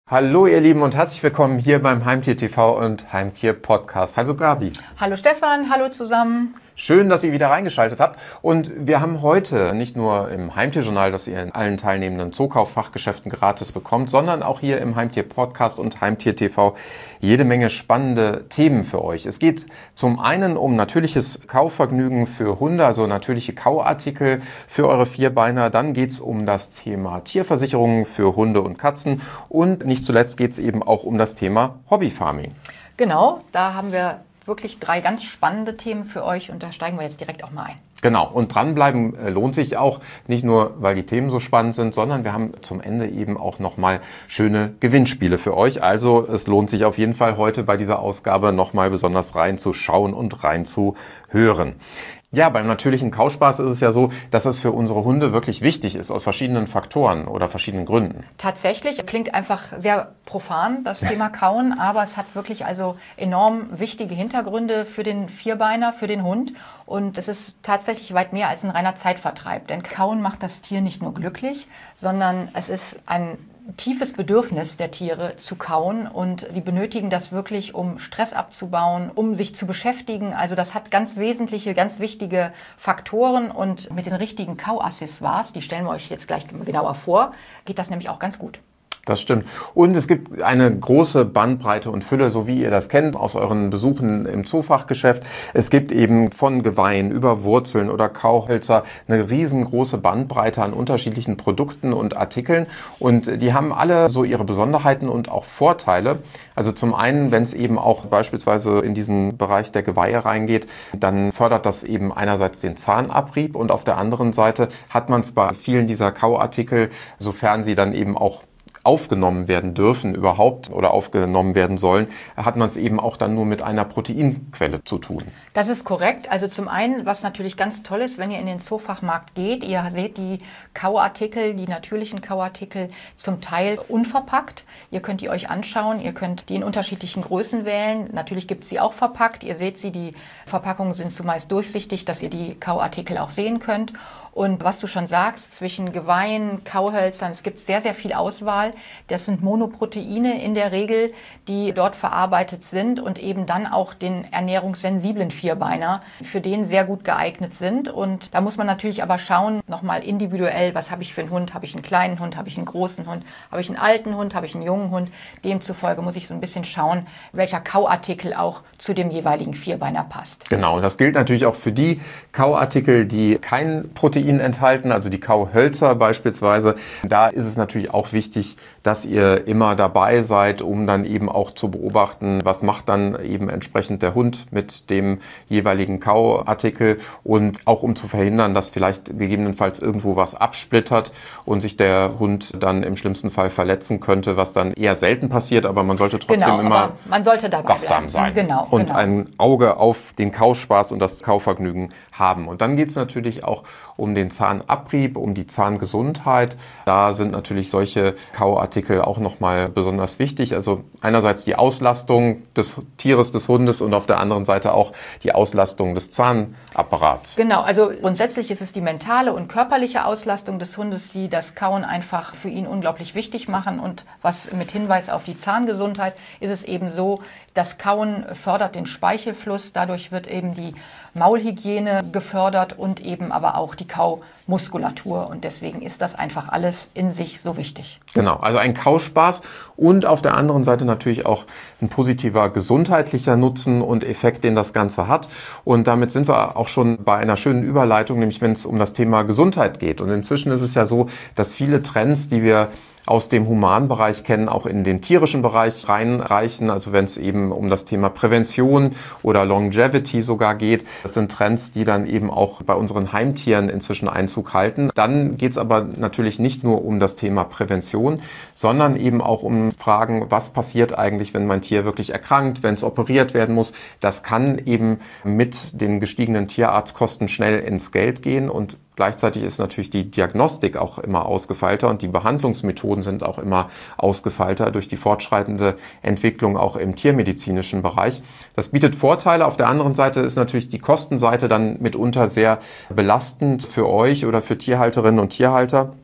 Hallo ihr Lieben und herzlich willkommen hier beim Heimtier TV und Heimtier Podcast. Hallo Gabi. Hallo Stefan, hallo zusammen. Schön, dass ihr wieder reingeschaltet habt. Und wir haben heute nicht nur im Heimtierjournal, das ihr in allen teilnehmenden Zookauf-Fachgeschäften gratis bekommt, sondern auch hier im Heimtier Podcast und Heimtier TV jede Menge spannende Themen für euch. Es geht zum einen um natürliches Kauvergnügen für Hunde, also natürliche Kauartikel für eure Vierbeiner. Dann geht es um das Thema Tierversicherungen für Hunde und Katzen. Und nicht zuletzt geht es eben auch um das Thema Hobbyfarming. Genau, da haben wir wirklich 3 ganz spannende Themen für euch und da steigen wir jetzt direkt auch mal ein. Genau, und dranbleiben lohnt sich auch, nicht nur, weil die Themen so spannend sind, sondern wir haben zum Ende eben auch nochmal schöne Gewinnspiele für euch. Also es lohnt sich auf jeden Fall heute bei dieser Ausgabe nochmal besonders reinzuschauen und reinzuhören. Ja, beim natürlichen Kauspaß ist es ja so, dass es für unsere Hunde wirklich wichtig ist, aus verschiedenen Faktoren oder verschiedenen Gründen. Tatsächlich, klingt einfach sehr profan, das Thema Kauen, aber es hat wirklich also enorm wichtige Hintergründe für den Vierbeiner, für den Hund. Und es ist tatsächlich weit mehr als ein reiner Zeitvertreib. Denn Kauen macht das Tier nicht nur glücklich, sondern es ist ein tiefes Bedürfnis der Tiere zu kauen und sie benötigen das wirklich, um Stress abzubauen, um sich zu beschäftigen. Also das hat ganz wesentliche, ganz wichtige Faktoren und mit den richtigen Kauaccessoires, die stellen wir euch jetzt gleich genauer vor, geht das nämlich auch ganz gut. Das stimmt. Und es gibt eine große Bandbreite und Fülle, so wie ihr das kennt aus euren Besuchen im Zoofachgeschäft. Es gibt eben von Geweihen über Wurzeln oder Kauhölzer eine riesengroße Bandbreite an unterschiedlichen Produkten und Artikeln. Und die haben alle so ihre Besonderheiten und auch Vorteile. Also zum einen, wenn es eben auch beispielsweise in diesen Bereich der Geweihe reingeht, dann fördert das eben einerseits den Zahnabrieb und auf der anderen Seite hat man es bei vielen dieser Kauartikel, sofern sie dann eben auch aufgenommen werden dürfen überhaupt oder aufgenommen werden sollen, hat man es eben auch dann nur mit einer Proteinquelle zu tun. Das ist korrekt. Also zum einen, was natürlich ganz toll ist, wenn ihr in den Zoofachmarkt geht, ihr seht die Kauartikel, die natürlichen Kauartikel zum Teil unverpackt. Ihr könnt die euch anschauen, ihr könnt die in unterschiedlichen Größen wählen. Natürlich gibt es sie auch verpackt. Ihr seht sie, die Verpackungen sind zumeist durchsichtig, dass ihr die Kauartikel auch sehen könnt. Und was du schon sagst, zwischen Geweihen, Kauhölzern, es gibt sehr, sehr viel Auswahl. Das sind Monoproteine in der Regel, die dort verarbeitet sind und eben dann auch den ernährungssensiblen Vierbeiner, für den sehr gut geeignet sind. Und da muss man natürlich aber schauen, nochmal individuell, was habe ich für einen Hund? Habe ich einen kleinen Hund? Habe ich einen großen Hund? Habe ich einen alten Hund? Habe ich einen jungen Hund? Demzufolge muss ich so ein bisschen schauen, welcher Kauartikel auch zu dem jeweiligen Vierbeiner passt. Genau, und das gilt natürlich auch für die Kauartikel, die kein Protein enthalten, also die Kauhölzer beispielsweise. Da ist es natürlich auch wichtig, dass ihr immer dabei seid, um dann eben auch zu beobachten, was macht dann eben entsprechend der Hund mit dem jeweiligen Kauartikel und auch um zu verhindern, dass vielleicht gegebenenfalls irgendwo was absplittert und sich der Hund dann im schlimmsten Fall verletzen könnte, was dann eher selten passiert, aber man sollte trotzdem immer man sollte dabei wachsam sein und ein Auge auf den Kauspaß und das Kauvergnügen haben. Und dann geht es natürlich auch um den Zahnabrieb, um die Zahngesundheit. Da sind natürlich solche Kauartikel auch nochmal besonders wichtig. Also einerseits die Auslastung des Tieres, des Hundes und auf der anderen Seite auch die Auslastung des Zahnapparats. Genau, also grundsätzlich ist es die mentale und körperliche Auslastung des Hundes, die das Kauen einfach für ihn unglaublich wichtig machen. Und was mit Hinweis auf die Zahngesundheit ist es eben so, das Kauen fördert den Speichelfluss, dadurch wird eben die Maulhygiene gefördert und eben aber auch die Kaumuskulatur. Und deswegen ist das einfach alles in sich so wichtig. Genau, also ein Kauspaß und auf der anderen Seite natürlich auch ein positiver gesundheitlicher Nutzen und Effekt, den das Ganze hat. Und damit sind wir auch schon bei einer schönen Überleitung, nämlich wenn es um das Thema Gesundheit geht. Und inzwischen ist es ja so, dass viele Trends, die wir aus dem humanen Bereich kennen, auch in den tierischen Bereich reinreichen. Also wenn es eben um das Thema Prävention oder Longevity sogar geht. Das sind Trends, die dann eben auch bei unseren Heimtieren inzwischen Einzug halten. Dann geht es aber natürlich nicht nur um das Thema Prävention, sondern eben auch um Fragen, was passiert eigentlich, wenn mein Tier wirklich erkrankt, wenn es operiert werden muss. Das kann eben mit den gestiegenen Tierarztkosten schnell ins Geld gehen und gleichzeitig ist natürlich die Diagnostik auch immer ausgefeilter und die Behandlungsmethoden sind auch immer ausgefeilter durch die fortschreitende Entwicklung auch im tiermedizinischen Bereich. Das bietet Vorteile. Auf der anderen Seite ist natürlich die Kostenseite dann mitunter sehr belastend für euch oder für Tierhalterinnen und Tierhalter.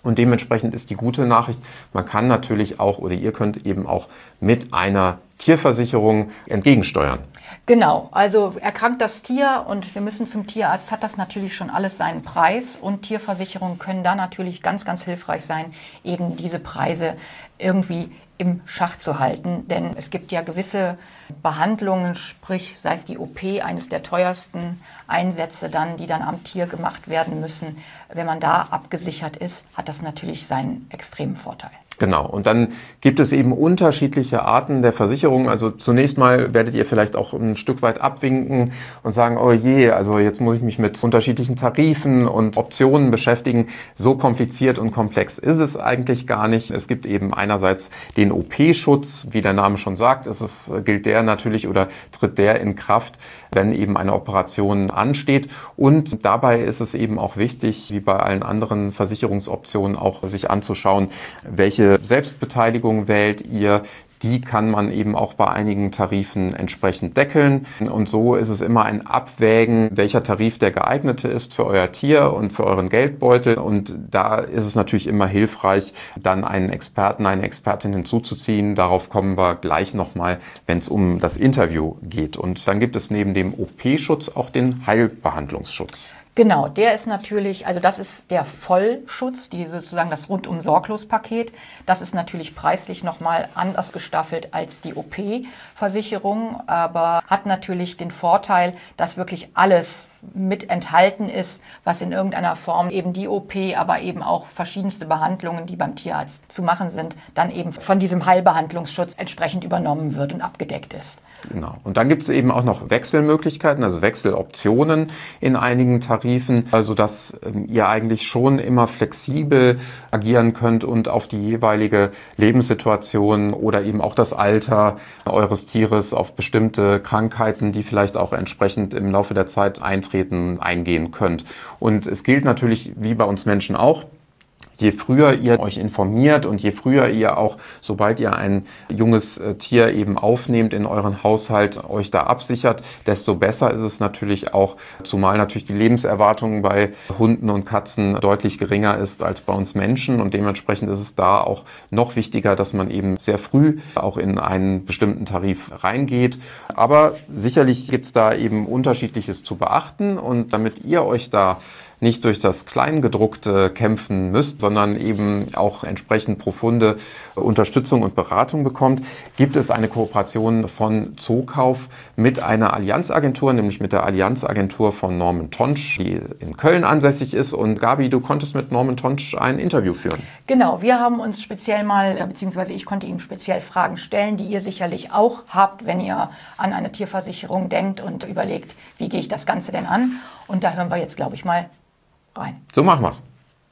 Und dementsprechend ist die gute Nachricht, man kann natürlich auch oder ihr könnt eben auch mit einer Tierversicherung entgegensteuern. Genau, also erkrankt das Tier und wir müssen zum Tierarzt, hat das natürlich schon alles seinen Preis und Tierversicherungen können da natürlich ganz, ganz hilfreich sein, eben diese Preise irgendwie im Schach zu halten. Denn es gibt ja gewisse Behandlungen, sprich sei es die OP, eines der teuersten Einsätze dann, die dann am Tier gemacht werden müssen. Wenn man da abgesichert ist, hat das natürlich seinen extremen Vorteil. Genau, und dann gibt es eben unterschiedliche Arten der Versicherung. Also zunächst mal werdet ihr vielleicht auch ein Stück weit abwinken und sagen, oh je, also jetzt muss ich mich mit unterschiedlichen Tarifen und Optionen beschäftigen. So kompliziert und komplex ist es eigentlich gar nicht. Es gibt eben einerseits den OP-Schutz, wie der Name schon sagt. Gilt der natürlich oder tritt der in Kraft, wenn eben eine Operation ansteht. Und dabei ist es eben auch wichtig, wie bei allen anderen Versicherungsoptionen auch sich anzuschauen, welche Selbstbeteiligung wählt ihr. Die kann man eben auch bei einigen Tarifen entsprechend deckeln. Und so ist es immer ein Abwägen, welcher Tarif der geeignete ist für euer Tier und für euren Geldbeutel. Und da ist es natürlich immer hilfreich, dann einen Experten, eine Expertin hinzuzuziehen. Darauf kommen wir gleich nochmal, wenn es um das Interview geht. Und dann gibt es neben dem OP-Schutz auch den Heilbehandlungsschutz. Genau, der ist natürlich, also das ist der Vollschutz, sozusagen das Rundum-Sorglos-Paket. Das ist natürlich preislich nochmal anders gestaffelt als die OP-Versicherung, aber hat natürlich den Vorteil, dass wirklich alles mit enthalten ist, was in irgendeiner Form eben die OP, aber eben auch verschiedenste Behandlungen, die beim Tierarzt zu machen sind, dann eben von diesem Heilbehandlungsschutz entsprechend übernommen wird und abgedeckt ist. Genau. Und dann gibt es eben auch noch Wechselmöglichkeiten, also Wechseloptionen in einigen Tarifen, sodass ihr eigentlich schon immer flexibel agieren könnt und auf die jeweilige Lebenssituation oder eben auch das Alter eures Tieres, auf bestimmte Krankheiten, die vielleicht auch entsprechend im Laufe der Zeit eintreten, eingehen könnt. Und es gilt natürlich, wie bei uns Menschen auch, je früher ihr euch informiert und je früher ihr auch, sobald ihr ein junges Tier eben aufnehmt in euren Haushalt, euch da absichert, desto besser ist es natürlich auch, zumal natürlich die Lebenserwartung bei Hunden und Katzen deutlich geringer ist als bei uns Menschen und dementsprechend ist es da auch noch wichtiger, dass man eben sehr früh auch in einen bestimmten Tarif reingeht. Aber sicherlich gibt es da eben Unterschiedliches zu beachten und damit ihr euch da nicht durch das Kleingedruckte kämpfen müsst, sondern eben auch entsprechend profunde Unterstützung und Beratung bekommt, gibt es eine Kooperation von Zookauf mit einer Allianzagentur, nämlich mit der Allianzagentur von Norman Tonsch, die in Köln ansässig ist. Und Gabi, du konntest mit Norman Tonsch ein Interview führen. Genau, wir haben uns speziell beziehungsweise ich konnte ihm speziell Fragen stellen, die ihr sicherlich auch habt, wenn ihr an eine Tierversicherung denkt und überlegt, wie gehe ich das Ganze denn an? Und da hören wir jetzt, glaube ich, mal rein. So machen wir's.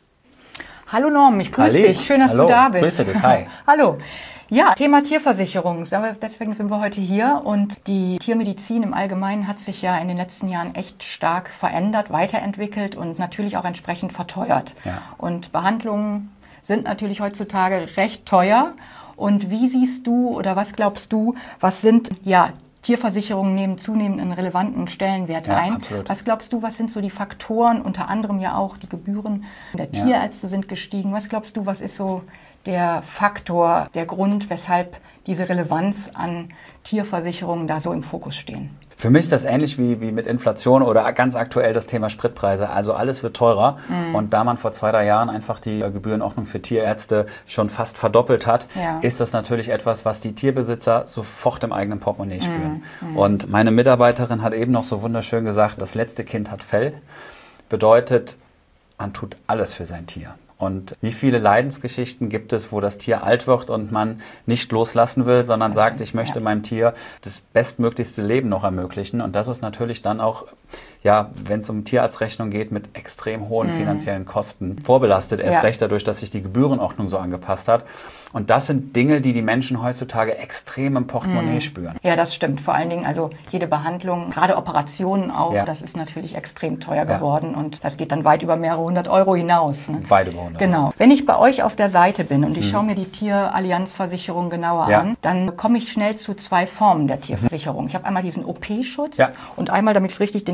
Hallo Norm, ich grüße dich. Schön, dass du da bist. Grüße dich, hi. Hallo. Ja, Thema Tierversicherung. Deswegen sind wir heute hier. Und die Tiermedizin im Allgemeinen hat sich ja in den letzten Jahren echt stark verändert, weiterentwickelt und natürlich auch entsprechend verteuert. Ja. Und Behandlungen sind natürlich heutzutage recht teuer. Und wie siehst du oder was glaubst du, was sind Tierversicherungen nehmen zunehmend einen relevanten Stellenwert ein. Absolut. Was glaubst du, was sind so die Faktoren, unter anderem ja auch die Gebühren der Tierärzte sind gestiegen. Was glaubst du, was ist so der Faktor, der Grund, weshalb diese Relevanz an Tierversicherungen da so im Fokus stehen? Für mich ist das ähnlich wie mit Inflation oder ganz aktuell das Thema Spritpreise. Also alles wird teurer. Und da man vor 2-3 Jahren einfach die Gebührenordnung für Tierärzte schon fast verdoppelt hat, ist das natürlich etwas, was die Tierbesitzer sofort im eigenen Portemonnaie spüren. Und meine Mitarbeiterin hat eben noch so wunderschön gesagt, das letzte Kind hat Fell. Bedeutet, man tut alles für sein Tier. Und wie viele Leidensgeschichten gibt es, wo das Tier alt wird und man nicht loslassen will, sondern sagt, ich möchte meinem Tier das bestmöglichste Leben noch ermöglichen. Und das ist natürlich dann auch, wenn es um Tierarztrechnung geht, mit extrem hohen finanziellen Kosten vorbelastet. Erst recht dadurch, dass sich die Gebührenordnung so angepasst hat. Und das sind Dinge, die Menschen heutzutage extrem im Portemonnaie spüren. Ja, das stimmt. Vor allen Dingen, also jede Behandlung, gerade Operationen auch, das ist natürlich extrem teuer geworden. Und das geht dann weit über mehrere 100 € hinaus. Ne? Weit über 100 €. Genau. Wenn ich bei euch auf der Seite bin und ich schaue mir die Tierallianzversicherung genauer an, dann komme ich schnell zu 2 Formen der Tierversicherung. Ich habe einmal diesen OP-Schutz und einmal, damit ich es richtig, den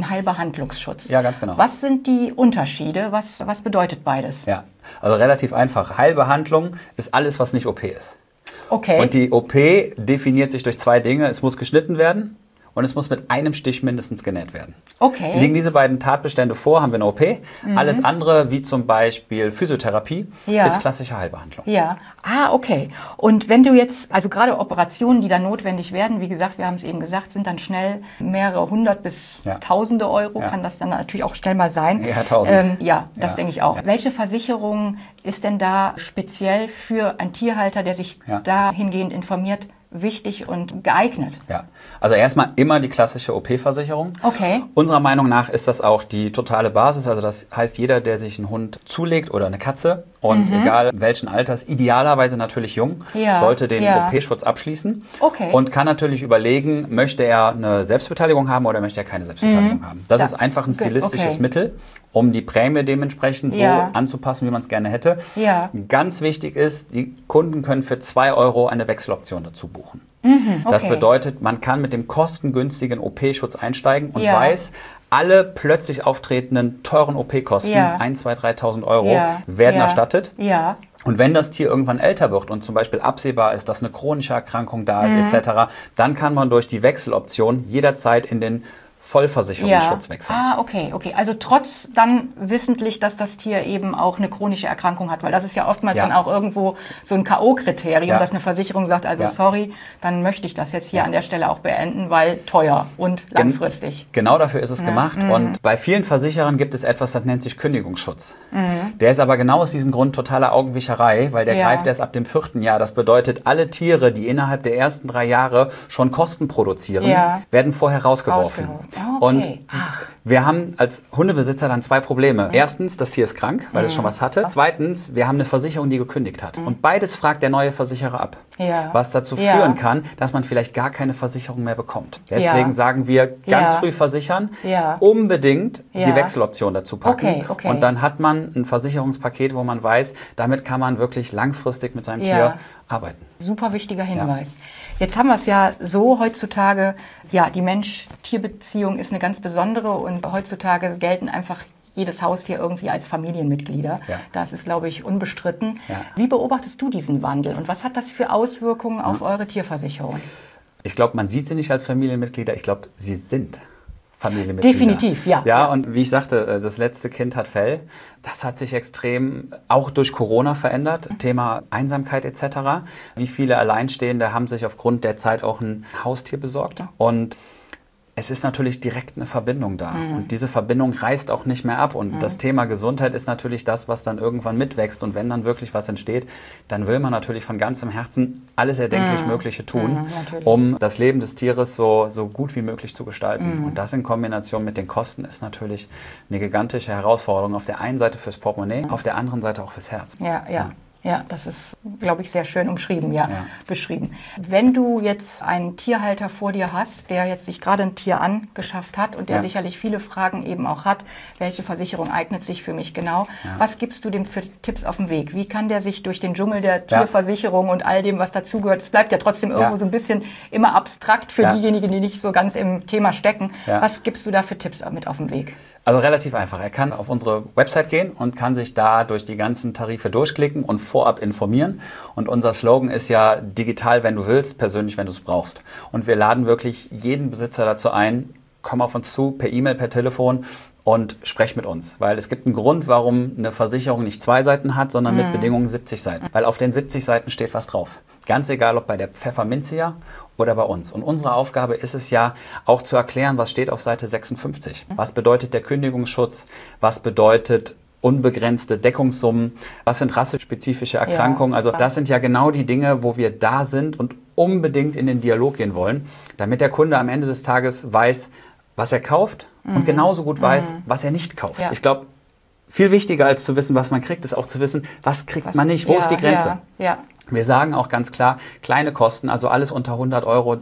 ein Heilbehandlungsschutz. Ja, ganz genau. Was sind die Unterschiede? Was bedeutet beides? Ja, also relativ einfach. Heilbehandlung ist alles, was nicht OP ist. Okay. Und die OP definiert sich durch 2 Dinge. Es muss geschnitten werden und es muss mit einem Stich mindestens genäht werden. Okay. Liegen diese beiden Tatbestände vor, haben wir eine OP. Alles andere, wie zum Beispiel Physiotherapie, ist klassische Heilbehandlung. Ja, okay. Und wenn du jetzt, also gerade Operationen, die dann notwendig werden, wie gesagt, wir haben es eben gesagt, sind dann schnell mehrere hundert bis tausende Euro, kann das dann natürlich auch schnell mal sein. Ja, 1000. Das denke ich auch. Ja. Welche Versicherung ist denn da speziell für einen Tierhalter, der sich dahingehend informiert, wichtig und geeignet? Ja, also erstmal immer die klassische OP-Versicherung. Okay. Unserer Meinung nach ist das auch die totale Basis. Also das heißt, jeder, der sich einen Hund zulegt oder eine Katze und egal welchen Alters, idealerweise natürlich jung, sollte den OP-Schutz abschließen und kann natürlich überlegen, möchte er eine Selbstbeteiligung haben oder möchte er keine Selbstbeteiligung haben. Das ist einfach ein stilistisches Mittel, um die Prämie dementsprechend so anzupassen, wie man es gerne hätte. Ja. Ganz wichtig ist, die Kunden können für 2 Euro eine Wechseloption dazu buchen. Das bedeutet, man kann mit dem kostengünstigen OP-Schutz einsteigen und weiß, alle plötzlich auftretenden teuren OP-Kosten, 1.000, 2.000, 3.000 Euro, werden erstattet. Ja. Und wenn das Tier irgendwann älter wird und zum Beispiel absehbar ist, dass eine chronische Erkrankung da ist, etc., dann kann man durch die Wechseloption jederzeit in den Vollversicherungsschutz wechseln. Okay. Also trotz dann wissentlich, dass das Tier eben auch eine chronische Erkrankung hat, weil das ist ja oftmals dann auch irgendwo so ein K.O.-Kriterium, dass eine Versicherung sagt, also sorry, dann möchte ich das jetzt hier an der Stelle auch beenden, weil teuer und langfristig. Genau dafür ist es gemacht und bei vielen Versicherern gibt es etwas, das nennt sich Kündigungsschutz. Der ist aber genau aus diesem Grund totaler Augenwischerei, weil der greift erst ab dem 4. Jahr. Das bedeutet, alle Tiere, die innerhalb der ersten 3 Jahre schon Kosten produzieren, werden vorher rausgeworfen. Und wir haben als Hundebesitzer dann 2 Probleme. Erstens, das Tier ist krank, weil es schon was hatte. Zweitens, wir haben eine Versicherung, die gekündigt hat. Und beides fragt der neue Versicherer ab. Was dazu führen kann, dass man vielleicht gar keine Versicherung mehr bekommt. Deswegen sagen wir, ganz früh versichern, unbedingt die Wechseloption dazu packen. Und dann hat man ein Versicherungspaket, wo man weiß, damit kann man wirklich langfristig mit seinem Tier arbeiten. Super wichtiger Hinweis. Jetzt haben wir es ja so heutzutage, die Mensch-Tier-Beziehung ist eine ganz besondere und heutzutage gelten einfach jedes Haustier irgendwie als Familienmitglieder. Das ist, glaube ich, unbestritten. Wie beobachtest du diesen Wandel und was hat das für Auswirkungen auf eure Tierversicherung? Ich glaube, man sieht sie nicht als Familienmitglieder, ich glaube, sie sind Familienmitglieder. Definitiv, Ja, und wie ich sagte, das letzte Kind hat Fell. Das hat sich extrem auch durch Corona verändert. Thema Einsamkeit etc. Wie viele Alleinstehende haben sich aufgrund der Zeit auch ein Haustier besorgt. Und es ist natürlich direkt eine Verbindung da. Und diese Verbindung reißt auch nicht mehr ab. Und das Thema Gesundheit ist natürlich das, was dann irgendwann mitwächst. Und wenn dann wirklich was entsteht, dann will man natürlich von ganzem Herzen alles erdenklich Mögliche tun, um das Leben des Tieres so gut wie möglich zu gestalten. Und das in Kombination mit den Kosten ist natürlich eine gigantische Herausforderung. Auf der einen Seite fürs Portemonnaie, auf der anderen Seite auch fürs Herz. Ja, das ist, glaube ich, sehr schön umschrieben, beschrieben. Wenn du jetzt einen Tierhalter vor dir hast, der jetzt sich gerade ein Tier angeschafft hat und der sicherlich viele Fragen eben auch hat, welche Versicherung eignet sich für mich genau, was gibst du dem für Tipps auf den Weg? Wie kann der sich durch den Dschungel der Tierversicherung und all dem, was dazugehört, es bleibt ja trotzdem irgendwo so ein bisschen immer abstrakt für diejenigen, die nicht so ganz im Thema stecken. Was gibst du da für Tipps mit auf den Weg? Also relativ einfach. Er kann auf unsere Website gehen und kann sich da durch die ganzen Tarife durchklicken und vorab informieren. Und unser Slogan ist ja digital, wenn du willst, persönlich, wenn du es brauchst. Und wir laden wirklich jeden Besitzer dazu ein, komm auf uns zu, per E-Mail, per Telefon und sprech mit uns. Weil es gibt einen Grund, warum eine Versicherung nicht 2 Seiten hat, sondern mit Bedingungen 70 Seiten. Weil auf den 70 Seiten steht was drauf. Ganz egal, ob bei der Pfefferminzia oder bei uns. Und unsere Aufgabe ist es ja auch zu erklären, was steht auf Seite 56. Was bedeutet der Kündigungsschutz? Was bedeutet unbegrenzte Deckungssummen? Was sind rassespezifische Erkrankungen? Also das sind ja genau die Dinge, wo wir da sind und unbedingt in den Dialog gehen wollen, damit der Kunde am Ende des Tages weiß, was er kauft und genauso gut weiß, was er nicht kauft. Ich glaube, viel wichtiger als zu wissen, was man kriegt, ist auch zu wissen, was kriegt man nicht, wo ist die Grenze. Wir sagen auch ganz klar, kleine Kosten, also alles unter 100 Euro,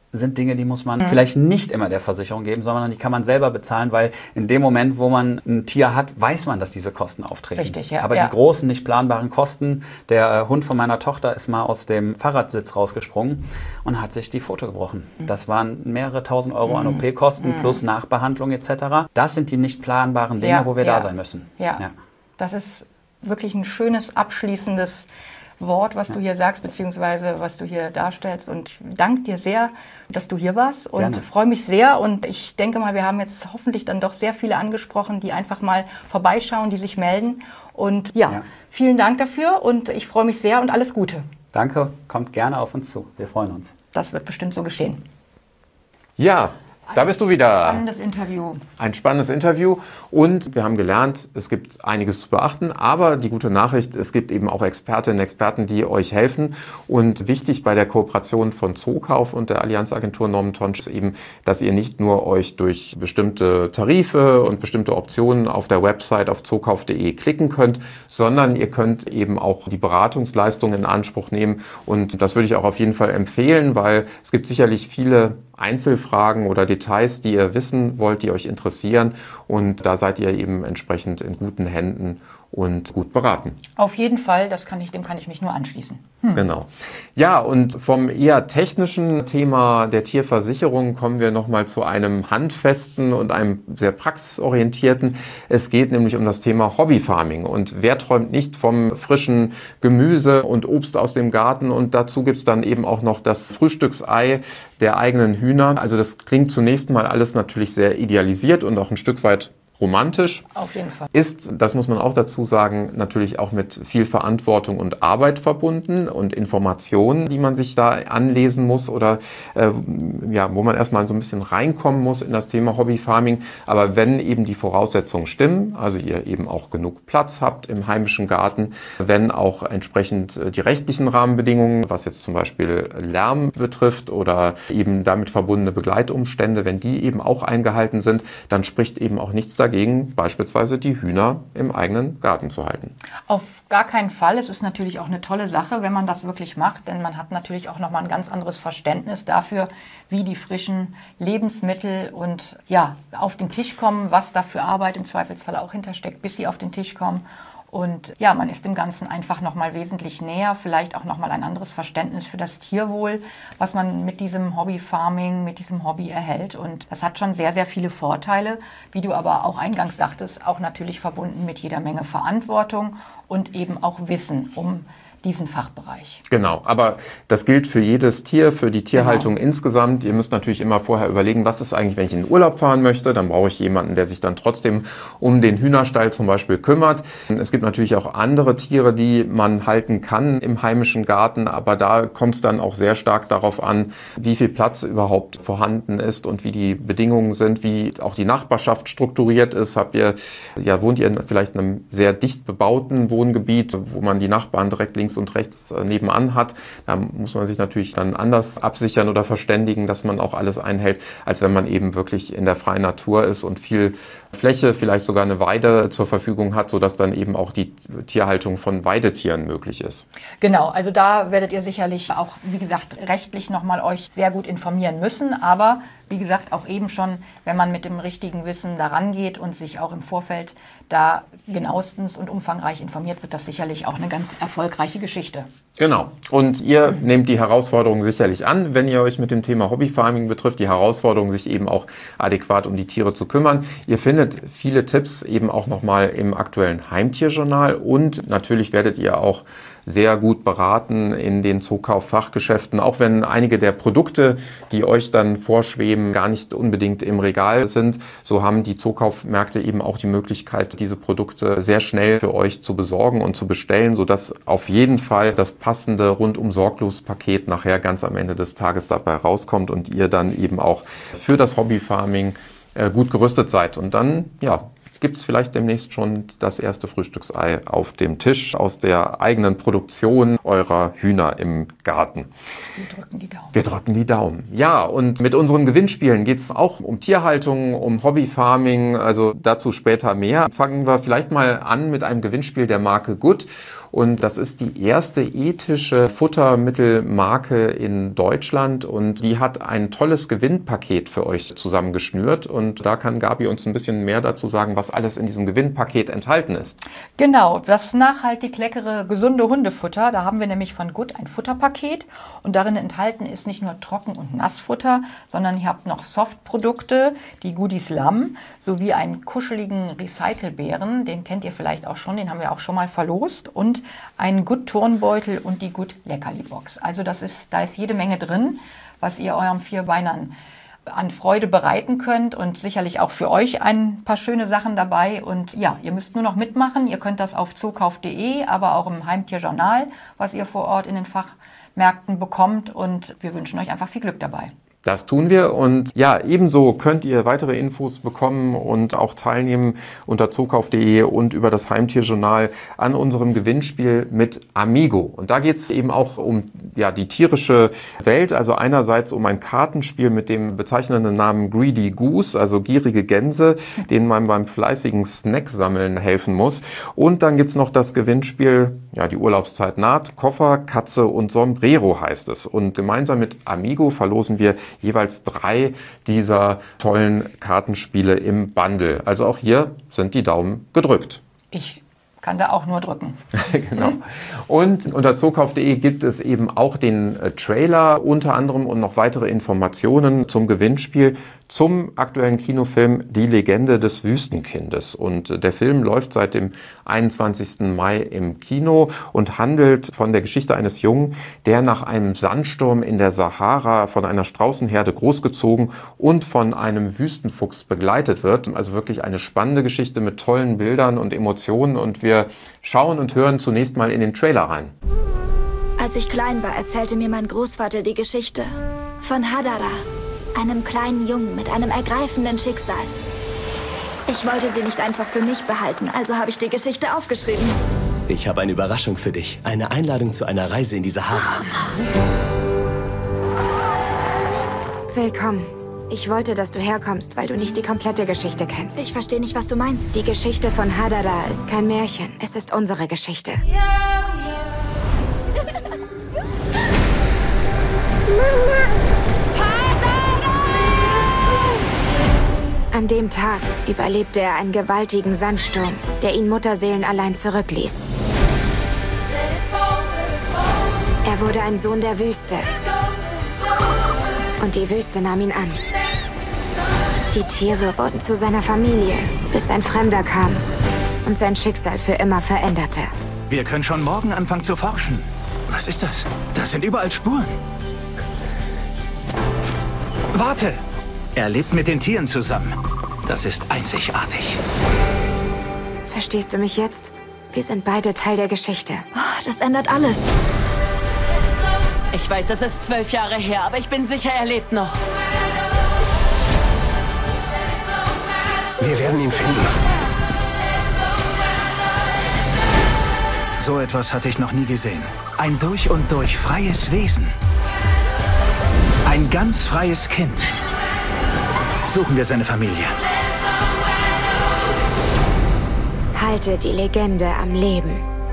sind Dinge, die muss man vielleicht nicht immer der Versicherung geben, sondern die kann man selber bezahlen, weil in dem Moment, wo man ein Tier hat, weiß man, dass diese Kosten auftreten. Richtig, ja. Aber die großen, nicht planbaren Kosten, der Hund von meiner Tochter ist mal aus dem Fahrradsitz rausgesprungen und hat sich die Pfote gebrochen. Das waren mehrere tausend Euro an OP-Kosten plus Nachbehandlung etc. Das sind die nicht planbaren Dinge, wo wir da sein müssen. Ja, das ist wirklich ein schönes, abschließendes Wort, was du hier sagst, beziehungsweise was du hier darstellst. Und ich danke dir sehr, dass du hier warst und freue mich sehr. Und ich denke mal, wir haben jetzt hoffentlich dann doch sehr viele angesprochen, die einfach mal vorbeischauen, die sich melden. Und vielen Dank dafür und ich freue mich sehr und alles Gute. Danke, kommt gerne auf uns zu. Wir freuen uns. Das wird bestimmt so geschehen. Ja. Da bist du wieder. Spannendes Interview. Ein spannendes Interview und wir haben gelernt, es gibt einiges zu beachten, aber die gute Nachricht, es gibt eben auch Expertinnen und Experten, die euch helfen und wichtig bei der Kooperation von Zookauf und der Allianzagentur Norman Tonsch ist eben, dass ihr nicht nur euch durch bestimmte Tarife und bestimmte Optionen auf der Website auf zookauf.de klicken könnt, sondern ihr könnt eben auch die Beratungsleistungen in Anspruch nehmen und das würde ich auch auf jeden Fall empfehlen, weil es gibt sicherlich viele Einzelfragen oder Details, die ihr wissen wollt, die euch interessieren und da seid ihr eben entsprechend in guten Händen und gut beraten. Auf jeden Fall, dem kann ich mich nur anschließen. Genau. Ja, und vom eher technischen Thema der Tierversicherung kommen wir nochmal zu einem handfesten und einem sehr praxisorientierten. Es geht nämlich um das Thema Hobbyfarming. Und wer träumt nicht vom frischen Gemüse und Obst aus dem Garten? Und dazu gibt's dann eben auch noch das Frühstücksei der eigenen Hühner. Also das klingt zunächst mal alles natürlich sehr idealisiert und auch ein Stück weit romantisch. Auf jeden Fall. Ist, das muss man auch dazu sagen, natürlich auch mit viel Verantwortung und Arbeit verbunden und Informationen, die man sich da anlesen muss oder wo man erstmal so ein bisschen reinkommen muss in das Thema Hobbyfarming. Aber wenn eben die Voraussetzungen stimmen, also ihr eben auch genug Platz habt im heimischen Garten, wenn auch entsprechend die rechtlichen Rahmenbedingungen, was jetzt zum Beispiel Lärm betrifft oder eben damit verbundene Begleitumstände, wenn die eben auch eingehalten sind, dann spricht eben auch nichts dagegen, beispielsweise die Hühner im eigenen Garten zu halten. Auf gar keinen Fall. Es ist natürlich auch eine tolle Sache, wenn man das wirklich macht, denn man hat natürlich auch nochmal ein ganz anderes Verständnis dafür, wie die frischen Lebensmittel und auf den Tisch kommen, was da für Arbeit im Zweifelsfall auch hintersteckt, bis sie auf den Tisch kommen. Und man ist dem Ganzen einfach nochmal wesentlich näher, vielleicht auch nochmal ein anderes Verständnis für das Tierwohl, was man mit diesem Hobbyfarming, mit diesem Hobby erhält. Und das hat schon sehr, sehr viele Vorteile, wie du aber auch eingangs sagtest, auch natürlich verbunden mit jeder Menge Verantwortung und eben auch Wissen um diesen Fachbereich. Genau, aber das gilt für jedes Tier, für die Tierhaltung insgesamt. Ihr müsst natürlich immer vorher überlegen, was ist eigentlich, wenn ich in den Urlaub fahren möchte, dann brauche ich jemanden, der sich dann trotzdem um den Hühnerstall zum Beispiel kümmert. Es gibt natürlich auch andere Tiere, die man halten kann im heimischen Garten, aber da kommt es dann auch sehr stark darauf an, wie viel Platz überhaupt vorhanden ist und wie die Bedingungen sind, wie auch die Nachbarschaft strukturiert ist. Wohnt ihr vielleicht in einem sehr dicht bebauten Wohngebiet, wo man die Nachbarn direkt links und rechts nebenan hat. Da muss man sich natürlich dann anders absichern oder verständigen, dass man auch alles einhält, als wenn man eben wirklich in der freien Natur ist und viel Fläche, vielleicht sogar eine Weide zur Verfügung hat, sodass dann eben auch die Tierhaltung von Weidetieren möglich ist. Genau, also da werdet ihr sicherlich auch, wie gesagt, rechtlich nochmal euch sehr gut informieren müssen, aber wie gesagt, auch eben schon, wenn man mit dem richtigen Wissen daran geht und sich auch im Vorfeld da genauestens und umfangreich informiert, wird das sicherlich auch eine ganz erfolgreiche Geschichte. Genau. Und ihr nehmt die Herausforderung sicherlich an, wenn ihr euch mit dem Thema Hobbyfarming betrifft, die Herausforderung, sich eben auch adäquat um die Tiere zu kümmern. Ihr findet viele Tipps eben auch nochmal im aktuellen Heimtierjournal und natürlich werdet ihr auch sehr gut beraten in den Zookauf-Fachgeschäften, auch wenn einige der Produkte, die euch dann vorschweben, gar nicht unbedingt im Regal sind. So haben die Zookaufmärkte eben auch die Möglichkeit, diese Produkte sehr schnell für euch zu besorgen und zu bestellen, sodass auf jeden Fall das passende Rundum-Sorglos-Paket nachher ganz am Ende des Tages dabei rauskommt und ihr dann eben auch für das Hobbyfarming gut gerüstet seid. Und dann, gibt es vielleicht demnächst schon das erste Frühstücksei auf dem Tisch aus der eigenen Produktion eurer Hühner im Garten. Wir drücken die Daumen. Wir drücken die Daumen. Ja, und mit unseren Gewinnspielen geht es auch um Tierhaltung, um Hobbyfarming, also dazu später mehr. Fangen wir vielleicht mal an mit einem Gewinnspiel der Marke Good. und das ist die erste ethische Futtermittelmarke in Deutschland und die hat ein tolles Gewinnpaket für euch zusammengeschnürt und da kann Gabi uns ein bisschen mehr dazu sagen, was alles in diesem Gewinnpaket enthalten ist. Genau, das nachhaltig leckere, gesunde Hundefutter, da haben wir nämlich von Good ein Futterpaket und darin enthalten ist nicht nur Trocken- und Nassfutter, sondern ihr habt noch Softprodukte, die Goodies Lamm, sowie einen kuscheligen Recycelbären, den kennt ihr vielleicht auch schon, den haben wir auch schon mal verlost, und einen Good Turnbeutel und die Good Leckerli Box. Also da ist jede Menge drin, was ihr euren Vierbeinern an Freude bereiten könnt und sicherlich auch für euch ein paar schöne Sachen dabei. Und ja, ihr müsst nur noch mitmachen. Ihr könnt das auf zookauf.de, aber auch im Heimtierjournal, was ihr vor Ort in den Fachmärkten bekommt. Und wir wünschen euch einfach viel Glück dabei. Das tun wir und ja, ebenso könnt ihr weitere Infos bekommen und auch teilnehmen unter zookauf.de und über das Heimtierjournal an unserem Gewinnspiel mit Amigo. Und da geht es eben auch um die tierische Welt, also einerseits um ein Kartenspiel mit dem bezeichnenden Namen Greedy Goose, also gierige Gänse, denen man beim fleißigen Snacksammeln helfen muss. Und dann gibt es noch das Gewinnspiel, die Urlaubszeit naht, Koffer, Katze und Sombrero heißt es. Und gemeinsam mit Amigo verlosen wir jeweils 3 dieser tollen Kartenspiele im Bundle. Also auch hier sind die Daumen gedrückt. Ich kann da auch nur drücken. Genau. Und unter zookauf.de gibt es eben auch den Trailer unter anderem und noch weitere Informationen zum Gewinnspiel zum aktuellen Kinofilm Die Legende des Wüstenkindes. Und der Film läuft seit dem 21. Mai im Kino und handelt von der Geschichte eines Jungen, der nach einem Sandsturm in der Sahara von einer Straußenherde großgezogen und von einem Wüstenfuchs begleitet wird. Also wirklich eine spannende Geschichte mit tollen Bildern und Emotionen. Und wir schauen und hören zunächst mal in den Trailer rein. Als ich klein war, erzählte mir mein Großvater die Geschichte von Hadara, einem kleinen Jungen mit einem ergreifenden Schicksal. Ich wollte sie nicht einfach für mich behalten, also habe ich die Geschichte aufgeschrieben. Ich habe eine Überraschung für dich. Eine Einladung zu einer Reise in die Sahara. Willkommen. Ich wollte, dass du herkommst, weil du nicht die komplette Geschichte kennst. Ich verstehe nicht, was du meinst. Die Geschichte von Hadara ist kein Märchen. Es ist unsere Geschichte. An dem Tag überlebte er einen gewaltigen Sandsturm, der ihn mutterseelenallein zurückließ. Er wurde ein Sohn der Wüste. Und die Wüste nahm ihn an. Die Tiere wurden zu seiner Familie, bis ein Fremder kam und sein Schicksal für immer veränderte. Wir können schon morgen anfangen zu forschen. Was ist das? Das sind überall Spuren. Warte! Er lebt mit den Tieren zusammen. Das ist einzigartig. Verstehst du mich jetzt? Wir sind beide Teil der Geschichte. Oh, das ändert alles. Ich weiß, es ist 12 Jahre her, aber ich bin sicher, er lebt noch. Wir werden ihn finden. So etwas hatte ich noch nie gesehen. Ein durch und durch freies Wesen. Ein ganz freies Kind. Suchen wir seine Familie. Halte die Legende am Leben.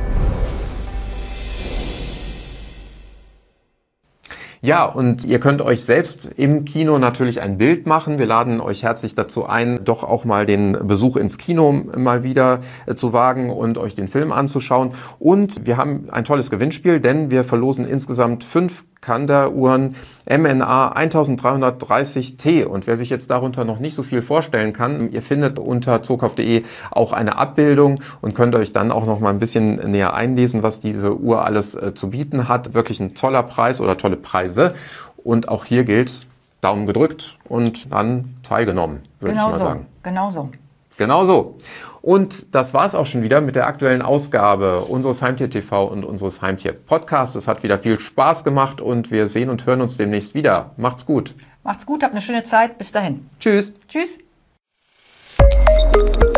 Ja, und ihr könnt euch selbst im Kino natürlich ein Bild machen. Wir laden euch herzlich dazu ein, doch auch mal den Besuch ins Kino mal wieder zu wagen und euch den Film anzuschauen. Und wir haben ein tolles Gewinnspiel, denn wir verlosen insgesamt 5 Kanda-Uhren MNA 1330T. Und wer sich jetzt darunter noch nicht so viel vorstellen kann, ihr findet unter zookauf.de auch eine Abbildung und könnt euch dann auch noch mal ein bisschen näher einlesen, was diese Uhr alles zu bieten hat. Wirklich ein toller Preis oder tolle Preise. Und auch hier gilt, Daumen gedrückt und dann teilgenommen, würde ich mal sagen. Genau so. Und das war's auch schon wieder mit der aktuellen Ausgabe unseres Heimtier TV und unseres Heimtier Podcasts. Es hat wieder viel Spaß gemacht und wir sehen und hören uns demnächst wieder. Macht's gut. Macht's gut, habt eine schöne Zeit. Bis dahin. Tschüss. Tschüss.